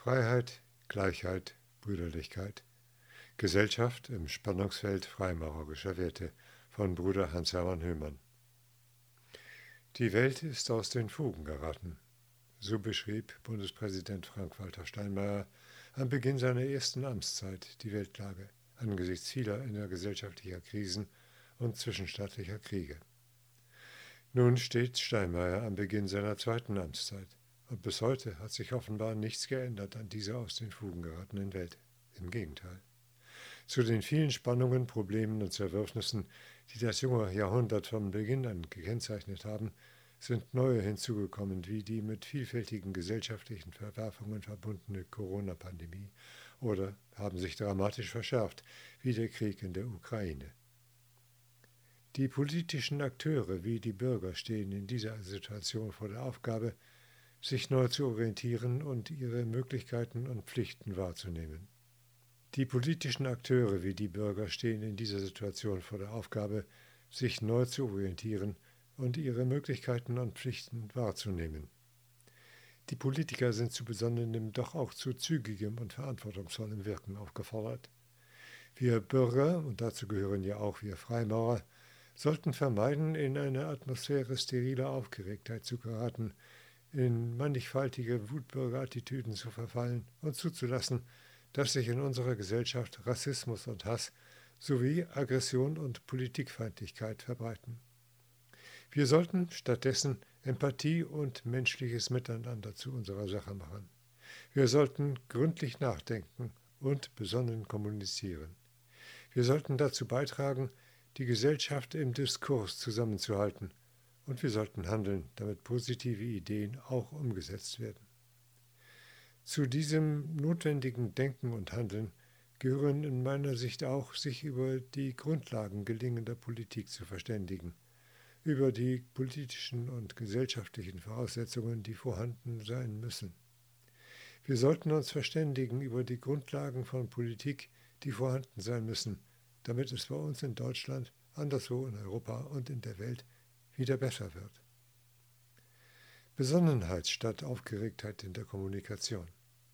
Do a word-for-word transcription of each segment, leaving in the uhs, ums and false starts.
Freiheit, Gleichheit, Brüderlichkeit. Gesellschaft im Spannungsfeld freimaurerischer Werte von Bruder Hans-Hermann Höhmann. Die Welt ist aus den Fugen geraten. So beschrieb Bundespräsident Frank-Walter Steinmeier am Beginn seiner ersten Amtszeit die Weltlage angesichts vieler innergesellschaftlicher Krisen und zwischenstaatlicher Kriege. Nun steht Steinmeier am Beginn seiner zweiten Amtszeit und bis heute hat sich offenbar nichts geändert an dieser aus den Fugen geratenen Welt. Im Gegenteil. Zu den vielen Spannungen, Problemen und Zerwürfnissen, die das junge Jahrhundert von Beginn an gekennzeichnet haben, sind neue hinzugekommen, wie die mit vielfältigen gesellschaftlichen Verwerfungen verbundene Corona-Pandemie oder haben sich dramatisch verschärft, wie der Krieg in der Ukraine. Die politischen Akteure wie die Bürger stehen in dieser Situation vor der Aufgabe, sich neu zu orientieren und ihre Möglichkeiten und Pflichten wahrzunehmen. Die politischen Akteure wie die Bürger stehen in dieser Situation vor der Aufgabe, sich neu zu orientieren und ihre Möglichkeiten und Pflichten wahrzunehmen. Die Politiker sind zu besonnenem, doch auch zu zügigem und verantwortungsvollem Wirken aufgefordert. Wir Bürger, und dazu gehören ja auch wir Freimaurer, sollten vermeiden, in eine Atmosphäre steriler Aufgeregtheit zu geraten, in mannigfaltige Wutbürgerattitüden zu verfallen und zuzulassen, dass sich in unserer Gesellschaft Rassismus und Hass sowie Aggression und Politikfeindlichkeit verbreiten. Wir sollten stattdessen Empathie und menschliches Miteinander zu unserer Sache machen. Wir sollten gründlich nachdenken und besonnen kommunizieren. Wir sollten dazu beitragen, die Gesellschaft im Diskurs zusammenzuhalten, und wir sollten handeln, damit positive Ideen auch umgesetzt werden. Zu diesem notwendigen Denken und Handeln gehören in meiner Sicht auch, sich über die Grundlagen gelingender Politik zu verständigen, über die politischen und gesellschaftlichen Voraussetzungen, die vorhanden sein müssen. Wir sollten uns verständigen über die Grundlagen von Politik, die vorhanden sein müssen, damit es bei uns in Deutschland, anderswo in Europa und in der Welt wieder besser wird. Besonnenheit statt Aufgeregtheit in der Kommunikation.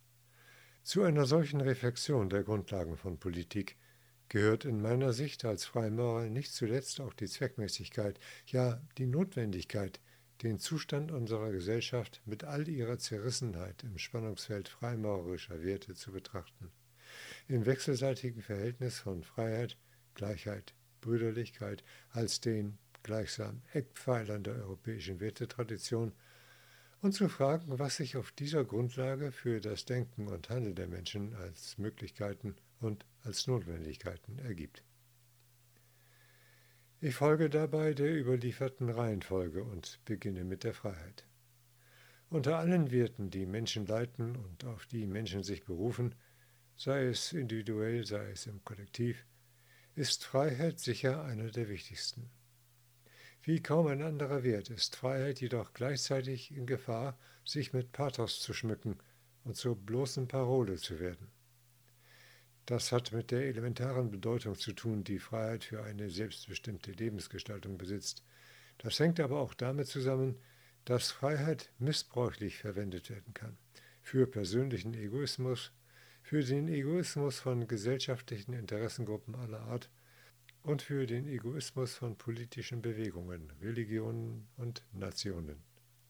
Zu einer solchen Reflexion der Grundlagen von Politik gehört in meiner Sicht als Freimaurer nicht zuletzt auch die Zweckmäßigkeit, ja die Notwendigkeit, den Zustand unserer Gesellschaft mit all ihrer Zerrissenheit im Spannungsfeld freimaurerischer Werte zu betrachten. Im wechselseitigen Verhältnis von Freiheit, Gleichheit, Brüderlichkeit als den gleichsam Eckpfeilern der europäischen Wertetradition und zu fragen, was sich auf dieser Grundlage für das Denken und Handeln der Menschen als Möglichkeiten und als Notwendigkeiten ergibt. Ich folge dabei der überlieferten Reihenfolge und beginne mit der Freiheit. Unter allen Werten, die Menschen leiten und auf die Menschen sich berufen, sei es individuell, sei es im Kollektiv, ist Freiheit sicher einer der wichtigsten. Wie kaum ein anderer Wert ist Freiheit jedoch gleichzeitig in Gefahr, sich mit Pathos zu schmücken und zur bloßen Parole zu werden. Das hat mit der elementaren Bedeutung zu tun, die Freiheit für eine selbstbestimmte Lebensgestaltung besitzt. Das hängt aber auch damit zusammen, dass Freiheit missbräuchlich verwendet werden kann. Für persönlichen Egoismus, für den Egoismus von gesellschaftlichen Interessengruppen aller Art und für den Egoismus von politischen Bewegungen, Religionen und Nationen.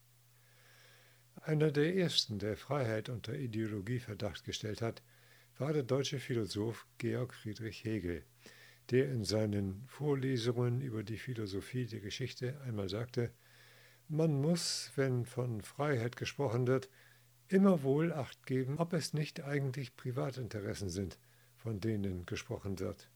Einer der ersten, der Freiheit unter Ideologieverdacht gestellt hat, war der deutsche Philosoph Georg Friedrich Hegel, der in seinen Vorlesungen über die Philosophie der Geschichte einmal sagte, man muss, wenn von Freiheit gesprochen wird, immer wohl Acht geben, ob es nicht eigentlich Privatinteressen sind, von denen gesprochen wird.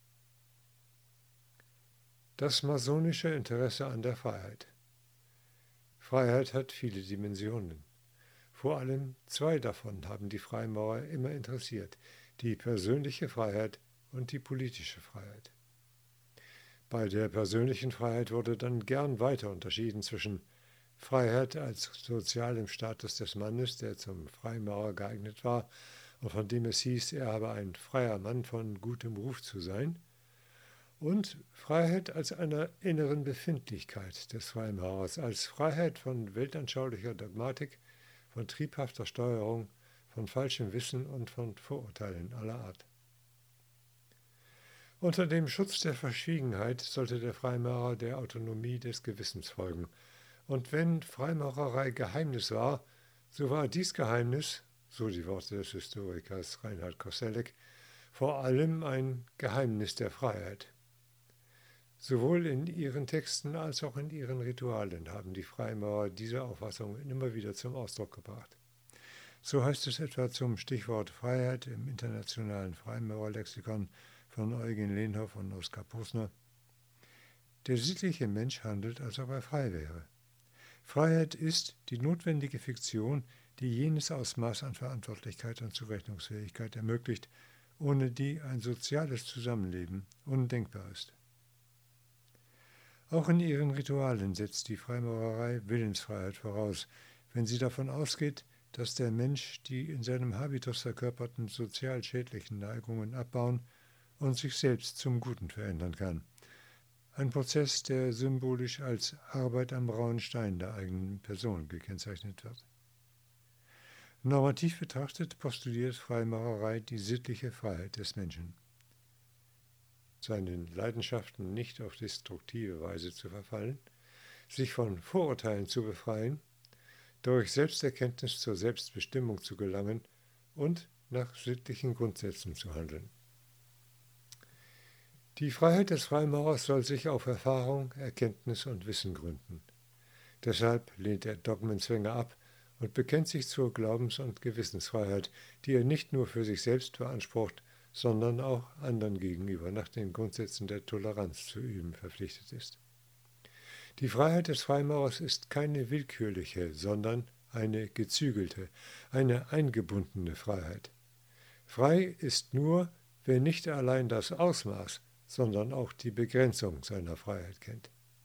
Das masonische Interesse an der Freiheit. Freiheit hat viele Dimensionen. Vor allem zwei davon haben die Freimaurer immer interessiert, die persönliche Freiheit und die politische Freiheit. Bei der persönlichen Freiheit wurde dann gern weiter unterschieden zwischen Freiheit als sozialem Status des Mannes, der zum Freimaurer geeignet war und von dem es hieß, er habe ein freier Mann von gutem Ruf zu sein, und Freiheit als einer inneren Befindlichkeit des Freimaurers, als Freiheit von weltanschaulicher Dogmatik, von triebhafter Steuerung, von falschem Wissen und von Vorurteilen aller Art. Unter dem Schutz der Verschwiegenheit sollte der Freimaurer der Autonomie des Gewissens folgen. Und wenn Freimaurerei Geheimnis war, so war dies Geheimnis, so die Worte des Historikers Reinhard Koselleck, vor allem ein Geheimnis der Freiheit. Sowohl in ihren Texten als auch in ihren Ritualen haben die Freimaurer diese Auffassung immer wieder zum Ausdruck gebracht. So heißt es etwa zum Stichwort Freiheit im internationalen Freimaurerlexikon von Eugen Lehnhoff und Oskar Posner: Der sittliche Mensch handelt, als ob er frei wäre. Freiheit ist die notwendige Fiktion, die jenes Ausmaß an Verantwortlichkeit und Zurechnungsfähigkeit ermöglicht, ohne die ein soziales Zusammenleben undenkbar ist. Auch in ihren Ritualen setzt die Freimaurerei Willensfreiheit voraus, wenn sie davon ausgeht, dass der Mensch die in seinem Habitus verkörperten sozial schädlichen Neigungen abbauen und sich selbst zum Guten verändern kann. Ein Prozess, der symbolisch als Arbeit am rauen Stein der eigenen Person gekennzeichnet wird. Normativ betrachtet postuliert Freimaurerei die sittliche Freiheit des Menschen. Seinen Leidenschaften nicht auf destruktive Weise zu verfallen, sich von Vorurteilen zu befreien, durch Selbsterkenntnis zur Selbstbestimmung zu gelangen und nach sittlichen Grundsätzen zu handeln. Die Freiheit des Freimaurers soll sich auf Erfahrung, Erkenntnis und Wissen gründen. Deshalb lehnt er Dogmenzwänge ab und bekennt sich zur Glaubens- und Gewissensfreiheit, die er nicht nur für sich selbst beansprucht, sondern auch anderen gegenüber nach den Grundsätzen der Toleranz zu üben verpflichtet ist. Die Freiheit des Freimaurers ist keine willkürliche, sondern eine gezügelte, eine eingebundene Freiheit. Frei ist nur, wer nicht allein das Ausmaß, sondern auch die Begrenzung seiner Freiheit kennt.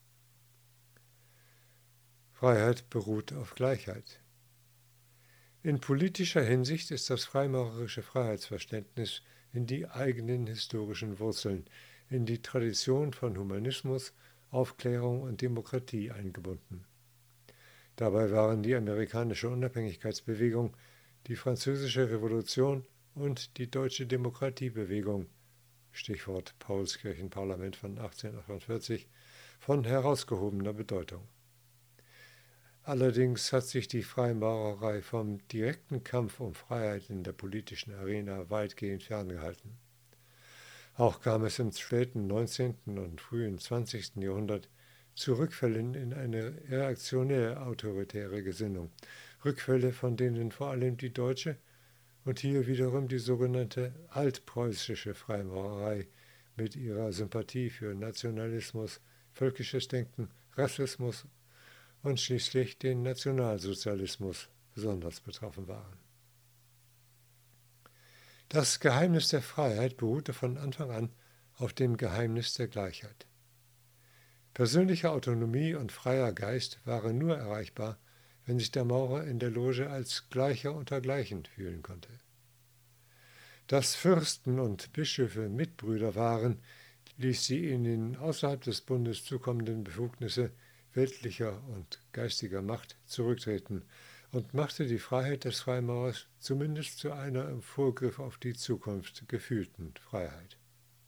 Freiheit beruht auf Gleichheit. In politischer Hinsicht ist das freimaurerische Freiheitsverständnis in die eigenen historischen Wurzeln, in die Tradition von Humanismus, Aufklärung und Demokratie eingebunden. Dabei waren die amerikanische Unabhängigkeitsbewegung, die französische Revolution und die deutsche Demokratiebewegung, Stichwort Paulskirchenparlament von achtzehnhundertachtundvierzig, von herausgehobener Bedeutung. Allerdings hat sich die Freimaurerei vom direkten Kampf um Freiheit in der politischen Arena weitgehend ferngehalten. Auch kam es im späten neunzehnten und frühen zwanzigsten Jahrhundert zu Rückfällen in eine reaktionär-autoritäre Gesinnung, Rückfälle, von denen vor allem die deutsche und hier wiederum die sogenannte altpreußische Freimaurerei mit ihrer Sympathie für Nationalismus, völkisches Denken, Rassismus und schließlich den Nationalsozialismus besonders betroffen waren. Das Geheimnis der Freiheit beruhte von Anfang an auf dem Geheimnis der Gleichheit. Persönliche Autonomie und freier Geist waren nur erreichbar, wenn sich der Maurer in der Loge als Gleicher unter Gleichen fühlen konnte. Dass Fürsten und Bischöfe Mitbrüder waren, ließ sie in den außerhalb des Bundes zukommenden Befugnisse weltlicher und geistiger Macht zurücktreten und machte die Freiheit des Freimaurers zumindest zu einer im Vorgriff auf die Zukunft gefühlten Freiheit.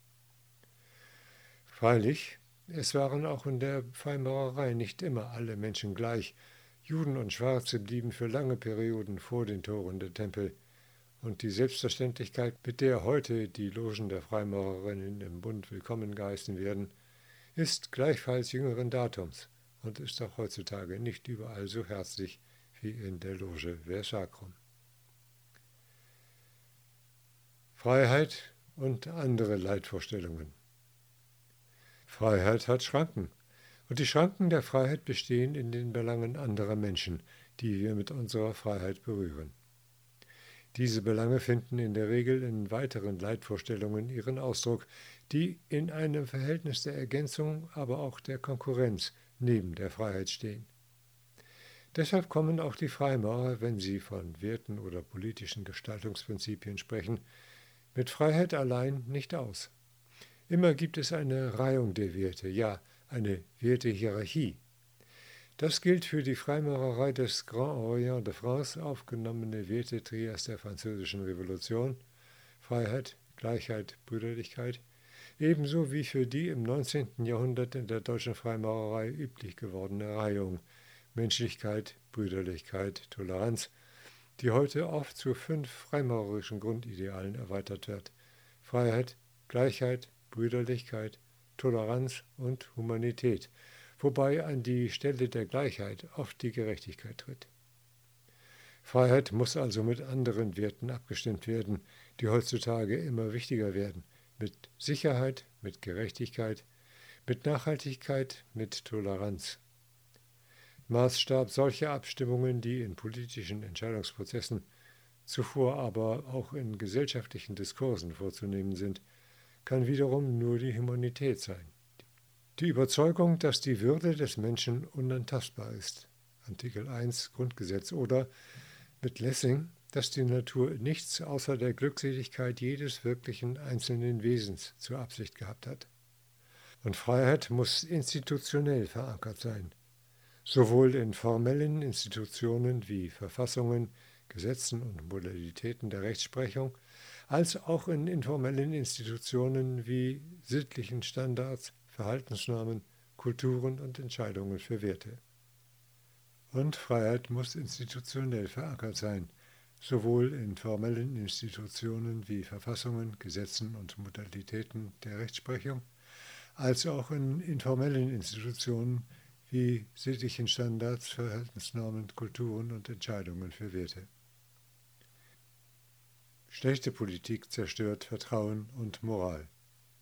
Freilich, es waren auch in der Freimaurerei nicht immer alle Menschen gleich. Juden und Schwarze blieben für lange Perioden vor den Toren der Tempel, und die Selbstverständlichkeit, mit der heute die Logen der Freimaurerinnen im Bund willkommen geheißen werden, ist gleichfalls jüngeren Datums und ist auch heutzutage nicht überall so herzlich wie in der Loge Versacrum. Freiheit und andere Leitvorstellungen. Freiheit hat Schranken, und die Schranken der Freiheit bestehen in den Belangen anderer Menschen, die wir mit unserer Freiheit berühren. Diese Belange finden in der Regel in weiteren Leitvorstellungen ihren Ausdruck, die in einem Verhältnis der Ergänzung, aber auch der Konkurrenz neben der Freiheit stehen. Deshalb kommen auch die Freimaurer, wenn sie von Werten oder politischen Gestaltungsprinzipien sprechen, mit Freiheit allein nicht aus. Immer gibt es eine Reihung der Werte, ja, eine Wertehierarchie. Das gilt für die Freimaurerei des Grand Orient de France, aufgenommene Werte-Trias der Französischen Revolution, Freiheit, Gleichheit, Brüderlichkeit, ebenso wie für die im neunzehnten Jahrhundert in der deutschen Freimaurerei üblich gewordene Reihung Menschlichkeit, Brüderlichkeit, Toleranz, die heute oft zu fünf freimaurerischen Grundidealen erweitert wird: Freiheit, Gleichheit, Brüderlichkeit, Toleranz und Humanität, wobei an die Stelle der Gleichheit oft die Gerechtigkeit tritt. Freiheit muss also mit anderen Werten abgestimmt werden, die heutzutage immer wichtiger werden, mit Sicherheit, mit Gerechtigkeit, mit Nachhaltigkeit, mit Toleranz. Maßstab solcher Abstimmungen, die in politischen Entscheidungsprozessen, zuvor aber auch in gesellschaftlichen Diskursen vorzunehmen sind, kann wiederum nur die Humanität sein. Die Überzeugung, dass die Würde des Menschen unantastbar ist, Artikel eins Grundgesetz, oder mit Lessing, dass die Natur nichts außer der Glückseligkeit jedes wirklichen einzelnen Wesens zur Absicht gehabt hat. Und Freiheit muss institutionell verankert sein, sowohl in formellen Institutionen wie Verfassungen, Gesetzen und Modalitäten der Rechtsprechung, als auch in informellen Institutionen wie sittlichen Standards, Verhaltensnormen, Kulturen und Entscheidungen für Werte. Und Freiheit muss institutionell verankert sein, sowohl in formellen Institutionen wie Verfassungen, Gesetzen und Modalitäten der Rechtsprechung, als auch in informellen Institutionen wie sittlichen Standards, Verhaltensnormen, Kulturen und Entscheidungen für Werte. Schlechte Politik zerstört Vertrauen und Moral.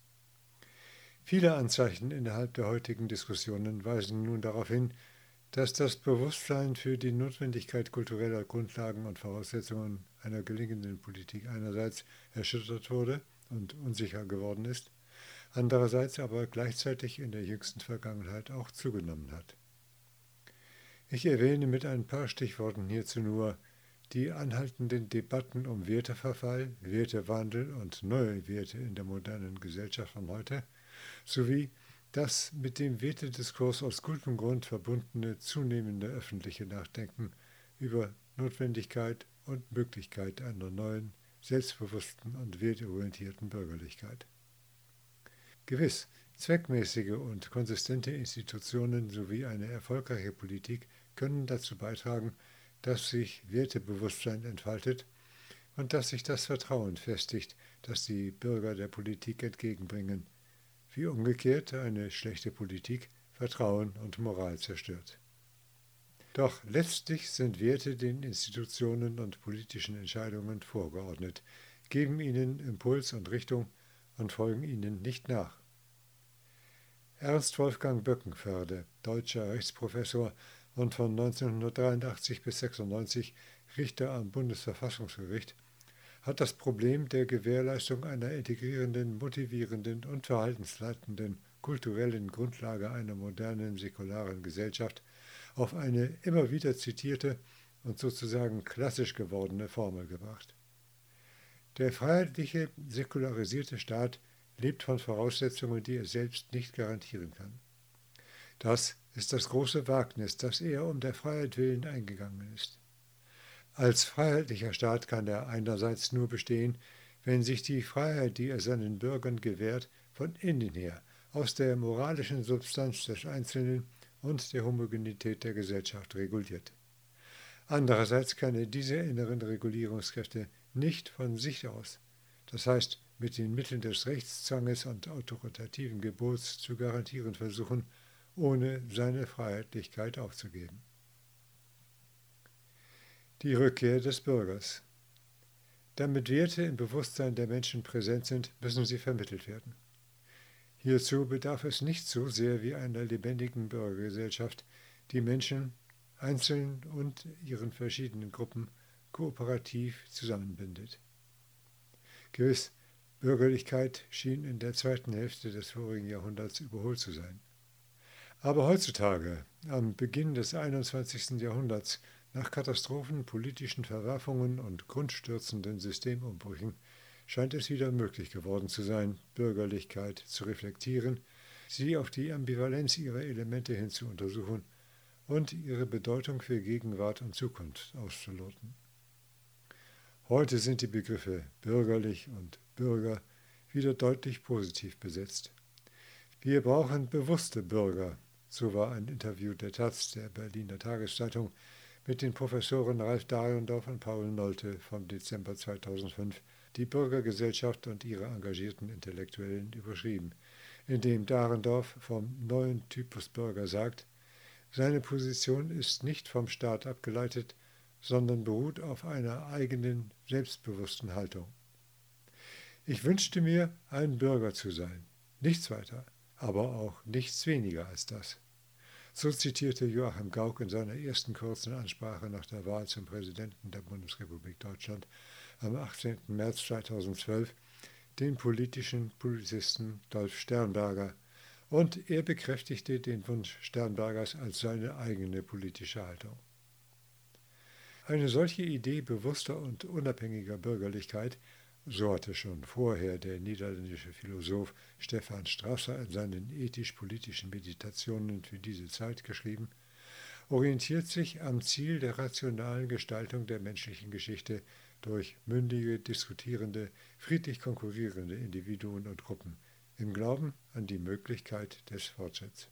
Viele Anzeichen innerhalb der heutigen Diskussionen weisen nun darauf hin, dass das Bewusstsein für die Notwendigkeit kultureller Grundlagen und Voraussetzungen einer gelingenden Politik einerseits erschüttert wurde und unsicher geworden ist, andererseits aber gleichzeitig in der jüngsten Vergangenheit auch zugenommen hat. Ich erwähne mit ein paar Stichworten hierzu nur die anhaltenden Debatten um Werteverfall, Wertewandel und neue Werte in der modernen Gesellschaft von heute, sowie das mit dem Wertediskurs aus gutem Grund verbundene zunehmende öffentliche Nachdenken über Notwendigkeit und Möglichkeit einer neuen, selbstbewussten und wertorientierten Bürgerlichkeit. Gewiss, zweckmäßige und konsistente Institutionen sowie eine erfolgreiche Politik können dazu beitragen, dass sich Wertebewusstsein entfaltet und dass sich das Vertrauen festigt, das die Bürger der Politik entgegenbringen, wie umgekehrt eine schlechte Politik Vertrauen und Moral zerstört. Doch letztlich sind Werte den Institutionen und politischen Entscheidungen vorgeordnet, geben ihnen Impuls und Richtung und folgen ihnen nicht nach. Ernst Wolfgang Böckenförde, deutscher Rechtsprofessor und von neunzehnhundertdreiundachtzig bis sechsundneunzig Richter am Bundesverfassungsgericht, hat das Problem der Gewährleistung einer integrierenden, motivierenden und verhaltensleitenden kulturellen Grundlage einer modernen, säkularen Gesellschaft auf eine immer wieder zitierte und sozusagen klassisch gewordene Formel gebracht. Der freiheitliche, säkularisierte Staat lebt von Voraussetzungen, die er selbst nicht garantieren kann. Das ist das große Wagnis, das er um der Freiheit willen eingegangen ist. Als freiheitlicher Staat kann er einerseits nur bestehen, wenn sich die Freiheit, die er seinen Bürgern gewährt, von innen her, aus der moralischen Substanz des Einzelnen und der Homogenität der Gesellschaft reguliert. Andererseits kann er diese inneren Regulierungskräfte nicht von sich aus, das heißt mit den Mitteln des Rechtszwanges und autoritativen Gebots zu garantieren versuchen, ohne seine Freiheitlichkeit aufzugeben. Die Rückkehr des Bürgers. Damit Werte im Bewusstsein der Menschen präsent sind, müssen sie vermittelt werden. Hierzu bedarf es nicht so sehr wie einer lebendigen Bürgergesellschaft, die Menschen, einzeln und ihren verschiedenen Gruppen, kooperativ zusammenbindet. Gewiss, Bürgerlichkeit schien in der zweiten Hälfte des vorigen Jahrhunderts überholt zu sein. Aber heutzutage, am Beginn des einundzwanzigsten Jahrhunderts, nach Katastrophen, politischen Verwerfungen und grundstürzenden Systemumbrüchen, scheint es wieder möglich geworden zu sein, Bürgerlichkeit zu reflektieren, sie auf die Ambivalenz ihrer Elemente hin zu untersuchen und ihre Bedeutung für Gegenwart und Zukunft auszuloten. Heute sind die Begriffe bürgerlich und Bürger wieder deutlich positiv besetzt. Wir brauchen bewusste Bürger, so war ein Interview der Taz, der Berliner Tageszeitung, mit den Professoren Ralf Dahrendorf und Paul Nolte vom Dezember zweitausendfünf, die Bürgergesellschaft und ihre engagierten Intellektuellen überschrieben, indem Dahrendorf vom neuen Typus Bürger sagt, seine Position ist nicht vom Staat abgeleitet, sondern beruht auf einer eigenen, selbstbewussten Haltung. Ich wünschte mir, ein Bürger zu sein, nichts weiter, aber auch nichts weniger als das. So zitierte Joachim Gauck in seiner ersten kurzen Ansprache nach der Wahl zum Präsidenten der Bundesrepublik Deutschland am achtzehnten März zweitausendzwölf den politischen Publizisten Dolf Sternberger, und er bekräftigte den Wunsch Sternbergers als seine eigene politische Haltung. Eine solche Idee bewusster und unabhängiger Bürgerlichkeit, so hatte schon vorher der niederländische Philosoph Stefan Strasser in seinen ethisch-politischen Meditationen für diese Zeit geschrieben, orientiert sich am Ziel der rationalen Gestaltung der menschlichen Geschichte durch mündige, diskutierende, friedlich konkurrierende Individuen und Gruppen, im Glauben an die Möglichkeit des Fortschritts.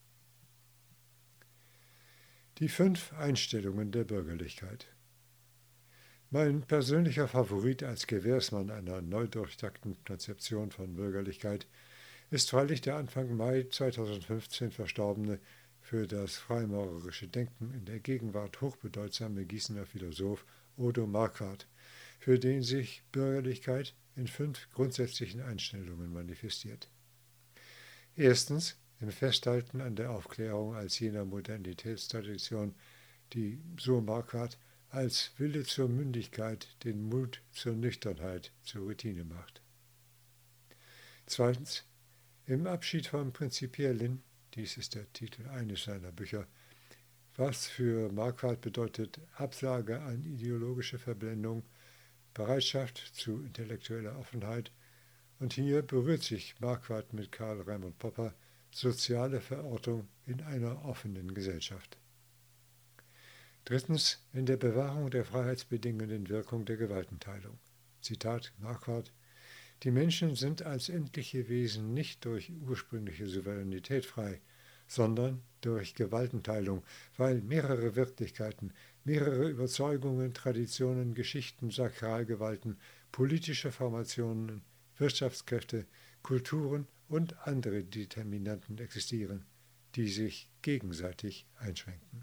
Die fünf Einstellungen der Bürgerlichkeit. Mein persönlicher Favorit als Gewährsmann einer neu durchdachten Konzeption von Bürgerlichkeit ist freilich der Anfang Mai zweitausendfünfzehn verstorbene, für das freimaurerische Denken in der Gegenwart hochbedeutsame Gießener Philosoph Odo Marquardt, für den sich Bürgerlichkeit in fünf grundsätzlichen Einstellungen manifestiert. Erstens im Festhalten an der Aufklärung als jener Modernitätstradition, die, so Marquardt, als Wille zur Mündigkeit den Mut zur Nüchternheit zur Routine macht. Zweitens im Abschied vom Prinzipiellen, dies ist der Titel eines seiner Bücher, was für Marquardt bedeutet Absage an ideologische Verblendung, Bereitschaft zu intellektueller Offenheit, und hier berührt sich Marquardt mit Karl Raimund Popper, soziale Verortung in einer offenen Gesellschaft. Drittens in der Bewahrung der freiheitsbedingenden Wirkung der Gewaltenteilung. Zitat Marquardt: Die Menschen sind als endliche Wesen nicht durch ursprüngliche Souveränität frei, sondern durch Gewaltenteilung, weil mehrere Wirklichkeiten, mehrere Überzeugungen, Traditionen, Geschichten, Sakralgewalten, politische Formationen, Wirtschaftskräfte, Kulturen und andere Determinanten existieren, die sich gegenseitig einschränken.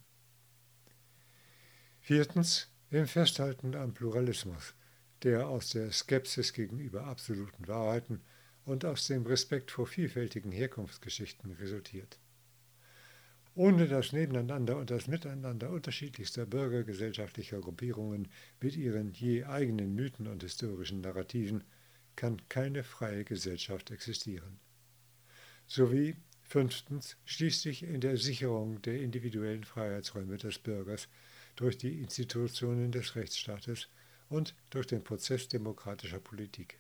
Viertens im Festhalten am Pluralismus, der aus der Skepsis gegenüber absoluten Wahrheiten und aus dem Respekt vor vielfältigen Herkunftsgeschichten resultiert. Ohne das Nebeneinander und das Miteinander unterschiedlichster bürgergesellschaftlicher Gruppierungen mit ihren je eigenen Mythen und historischen Narrativen kann keine freie Gesellschaft existieren. Sowie fünftens schließlich in der Sicherung der individuellen Freiheitsräume des Bürgers durch die Institutionen des Rechtsstaates und durch den Prozess demokratischer Politik.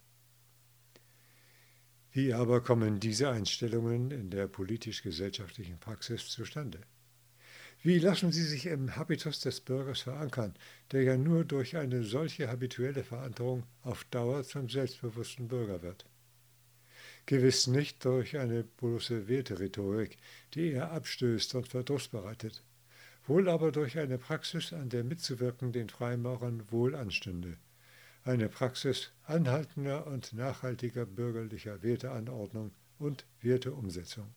Wie aber kommen diese Einstellungen in der politisch-gesellschaftlichen Praxis zustande? Wie lassen sie sich im Habitus des Bürgers verankern, der ja nur durch eine solche habituelle Verankerung auf Dauer zum selbstbewussten Bürger wird? Gewiss nicht durch eine bloße Werterhetorik, die er abstößt und Verdruss bereitet, wohl aber durch eine Praxis, an der mitzuwirken den Freimaurern wohl anstünde, eine Praxis anhaltender und nachhaltiger bürgerlicher Werteanordnung und Werteumsetzung.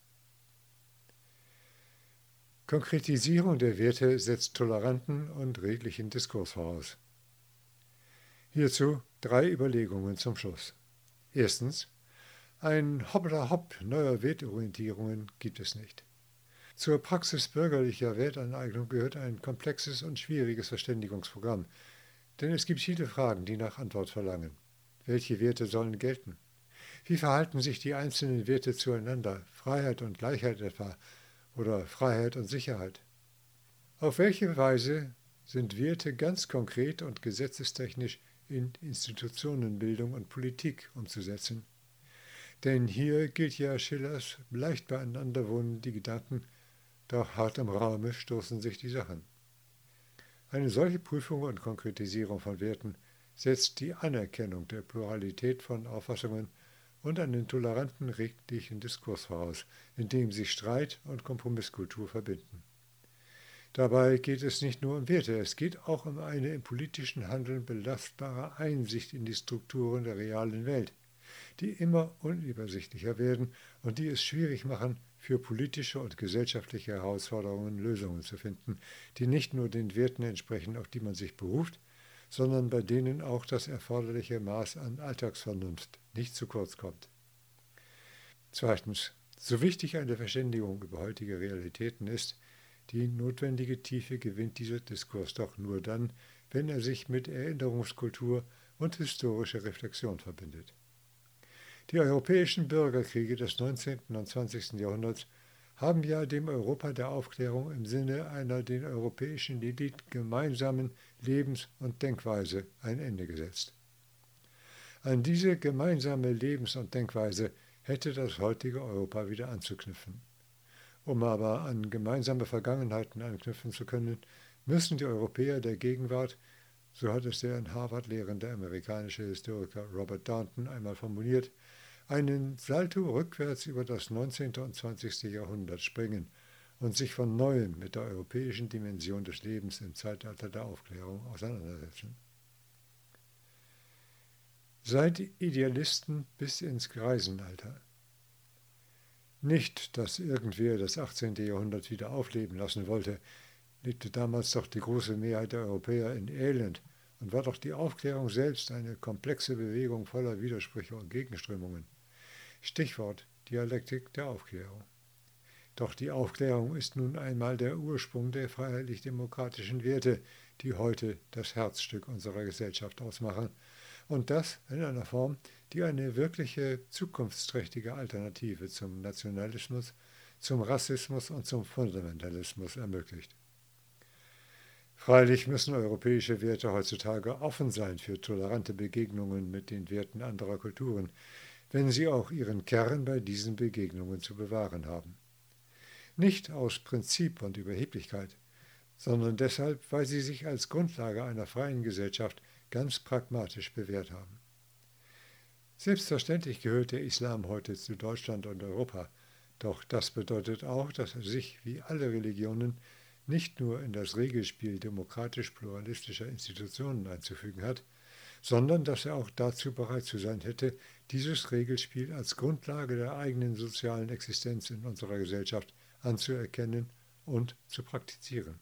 Konkretisierung der Werte setzt toleranten und redlichen Diskurs voraus. Hierzu drei Überlegungen zum Schluss. Erstens: Ein Hoppla-Hopp neuer Wertorientierungen gibt es nicht. Zur Praxis bürgerlicher Wertaneignung gehört ein komplexes und schwieriges Verständigungsprogramm, denn es gibt viele Fragen, die nach Antwort verlangen. Welche Werte sollen gelten? Wie verhalten sich die einzelnen Werte zueinander, Freiheit und Gleichheit etwa, oder Freiheit und Sicherheit? Auf welche Weise sind Werte ganz konkret und gesetzestechnisch in Institutionenbildung und Politik umzusetzen? Denn hier gilt ja Schillers leicht beieinander wohnen die Gedanken, doch hart im Raume stoßen sich die Sachen. Eine solche Prüfung und Konkretisierung von Werten setzt die Anerkennung der Pluralität von Auffassungen und einen toleranten, redlichen Diskurs voraus, in dem sich Streit und Kompromisskultur verbinden. Dabei geht es nicht nur um Werte, es geht auch um eine im politischen Handeln belastbare Einsicht in die Strukturen der realen Welt, die immer unübersichtlicher werden und die es schwierig machen, für politische und gesellschaftliche Herausforderungen Lösungen zu finden, die nicht nur den Werten entsprechen, auf die man sich beruft, sondern bei denen auch das erforderliche Maß an Alltagsvernunft nicht zu kurz kommt. Zweitens, so wichtig eine Verständigung über heutige Realitäten ist, die notwendige Tiefe gewinnt dieser Diskurs doch nur dann, wenn er sich mit Erinnerungskultur und historischer Reflexion verbindet. Die europäischen Bürgerkriege des neunzehnten und zwanzigsten Jahrhunderts haben ja dem Europa der Aufklärung im Sinne einer den europäischen Eliten gemeinsamen Lebens- und Denkweise ein Ende gesetzt. An diese gemeinsame Lebens- und Denkweise hätte das heutige Europa wieder anzuknüpfen. Um aber an gemeinsame Vergangenheiten anknüpfen zu können, müssen die Europäer der Gegenwart, so hat es der in Harvard lehrende amerikanische Historiker Robert Darnton einmal formuliert, einen Salto rückwärts über das neunzehnte und zwanzigste Jahrhundert springen und sich von neuem mit der europäischen Dimension des Lebens im Zeitalter der Aufklärung auseinandersetzen. Seid Idealisten bis ins Greisenalter. Nicht, dass irgendwer das achtzehnte Jahrhundert wieder aufleben lassen wollte, lebte damals doch die große Mehrheit der Europäer in Elend und war doch die Aufklärung selbst eine komplexe Bewegung voller Widersprüche und Gegenströmungen. Stichwort Dialektik der Aufklärung. Doch die Aufklärung ist nun einmal der Ursprung der freiheitlich-demokratischen Werte, die heute das Herzstück unserer Gesellschaft ausmachen, und das in einer Form, die eine wirkliche zukunftsträchtige Alternative zum Nationalismus, zum Rassismus und zum Fundamentalismus ermöglicht. Freilich müssen europäische Werte heutzutage offen sein für tolerante Begegnungen mit den Werten anderer Kulturen, wenn sie auch ihren Kern bei diesen Begegnungen zu bewahren haben. Nicht aus Prinzip und Überheblichkeit, sondern deshalb, weil sie sich als Grundlage einer freien Gesellschaft ganz pragmatisch bewährt haben. Selbstverständlich gehört der Islam heute zu Deutschland und Europa, doch das bedeutet auch, dass er sich, wie alle Religionen, nicht nur in das Regelspiel demokratisch-pluralistischer Institutionen einzufügen hat, sondern dass er auch dazu bereit zu sein hätte, dieses Regelspiel als Grundlage der eigenen sozialen Existenz in unserer Gesellschaft anzuerkennen und zu praktizieren.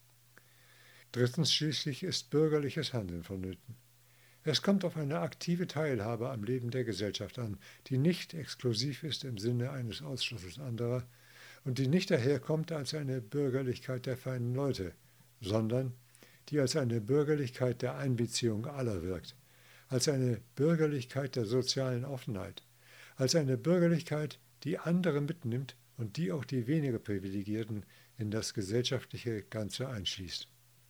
Drittens schließlich ist bürgerliches Handeln vonnöten. Es kommt auf eine aktive Teilhabe am Leben der Gesellschaft an, die nicht exklusiv ist im Sinne eines Ausschlusses anderer und die nicht daherkommt als eine Bürgerlichkeit der feinen Leute, sondern die als eine Bürgerlichkeit der Einbeziehung aller wirkt, als eine Bürgerlichkeit der sozialen Offenheit, als eine Bürgerlichkeit, die andere mitnimmt und die auch die weniger Privilegierten in das gesellschaftliche Ganze einschließt.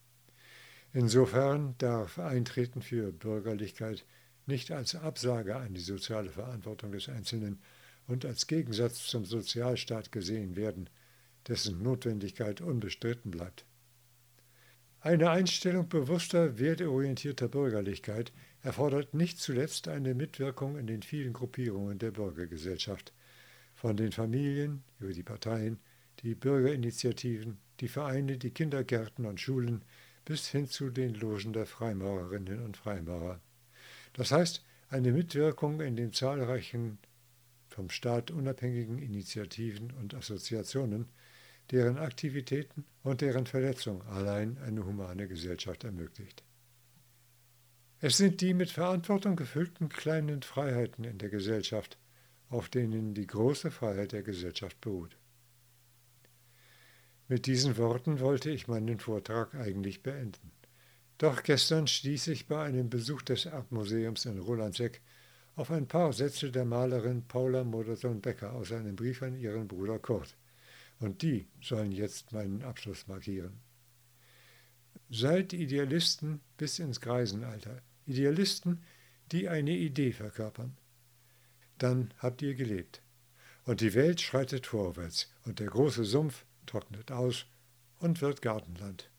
Insofern darf Eintreten für Bürgerlichkeit nicht als Absage an die soziale Verantwortung des Einzelnen und als Gegensatz zum Sozialstaat gesehen werden, dessen Notwendigkeit unbestritten bleibt. Eine Einstellung bewusster, werteorientierter Bürgerlichkeit erfordert nicht zuletzt eine Mitwirkung in den vielen Gruppierungen der Bürgergesellschaft, von den Familien über die Parteien, die Bürgerinitiativen, die Vereine, die Kindergärten und Schulen, bis hin zu den Logen der Freimaurerinnen und Freimaurer. Das heißt, eine Mitwirkung in den zahlreichen vom Staat unabhängigen Initiativen und Assoziationen, deren Aktivitäten und deren Verletzung allein eine humane Gesellschaft ermöglicht. Es sind die mit Verantwortung gefüllten kleinen Freiheiten in der Gesellschaft, auf denen die große Freiheit der Gesellschaft beruht. Mit diesen Worten wollte ich meinen Vortrag eigentlich beenden. Doch gestern stieß ich bei einem Besuch des Erdmuseums in Rolandseck auf ein paar Sätze der Malerin Paula Modersohn-Becker aus einem Brief an ihren Bruder Kurt. Und die sollen jetzt meinen Abschluss markieren. Seid Idealisten bis ins Greisenalter. Idealisten, die eine Idee verkörpern. Dann habt ihr gelebt. Und die Welt schreitet vorwärts und der große Sumpf trocknet aus und wird Gartenland.